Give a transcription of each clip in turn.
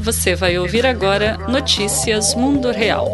Você vai ouvir agora Notícias Mundo Real.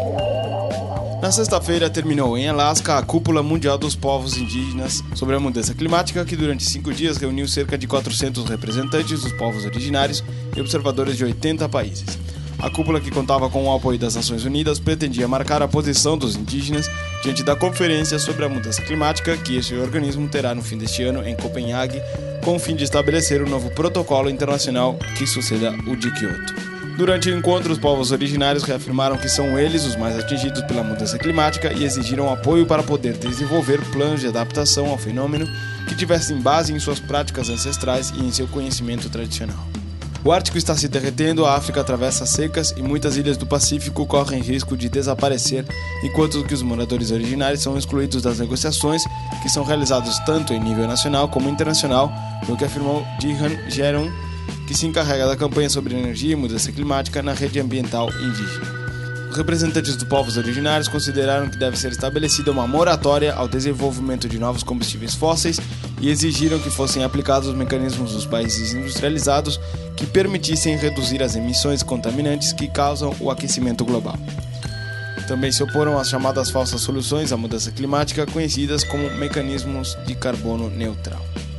Na sexta-feira terminou em Alasca a Cúpula Mundial dos Povos Indígenas sobre a Mudança Climática, que durante 5 dias reuniu cerca de 400 representantes dos povos originários e observadores de 80 países. A cúpula, que contava com o apoio das Nações Unidas, pretendia marcar a posição dos indígenas diante da Conferência sobre a Mudança Climática, que este organismo terá no fim deste ano em Copenhague, com o fim de estabelecer um novo protocolo internacional que suceda o de Kyoto. Durante o encontro, os povos originários reafirmaram que são eles os mais atingidos pela mudança climática e exigiram apoio para poder desenvolver planos de adaptação ao fenômeno que tivessem base em suas práticas ancestrais e em seu conhecimento tradicional. O Ártico está se derretendo, a África atravessa secas e muitas ilhas do Pacífico correm risco de desaparecer, enquanto que os moradores originários são excluídos das negociações que são realizadas tanto em nível nacional como internacional, no que afirmou Jihan Jeron, que se encarrega da campanha sobre energia e mudança climática na rede ambiental indígena. Os representantes dos povos originários consideraram que deve ser estabelecida uma moratória ao desenvolvimento de novos combustíveis fósseis e exigiram que fossem aplicados os mecanismos dos países industrializados que permitissem reduzir as emissões contaminantes que causam o aquecimento global. Também se oporam às chamadas falsas soluções à mudança climática, conhecidas como mecanismos de carbono neutral.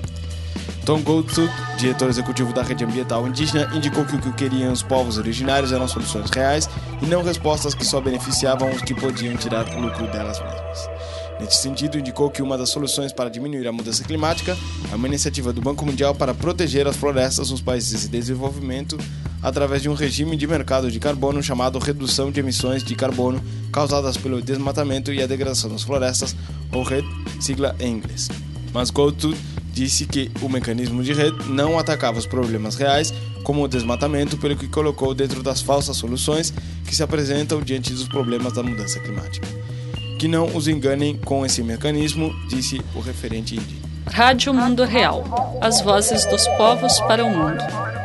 Tom Goldsud, diretor executivo da Rede Ambiental Indígena, indicou que o que queriam os povos originários eram soluções reais e não respostas que só beneficiavam os que podiam tirar lucro delas mesmas. Neste sentido, indicou que uma das soluções para diminuir a mudança climática é uma iniciativa do Banco Mundial para proteger as florestas nos países em desenvolvimento através de um regime de mercado de carbono chamado redução de emissões de carbono causadas pelo desmatamento e a degradação das florestas, ou REDD, sigla em inglês. Mas Goldsud disse que o mecanismo de rede não atacava os problemas reais, como o desmatamento, pelo que colocou dentro das falsas soluções que se apresentam diante dos problemas da mudança climática. Que não os enganem com esse mecanismo, disse o referente indígena. Rádio Mundo Real. As vozes dos povos para o mundo.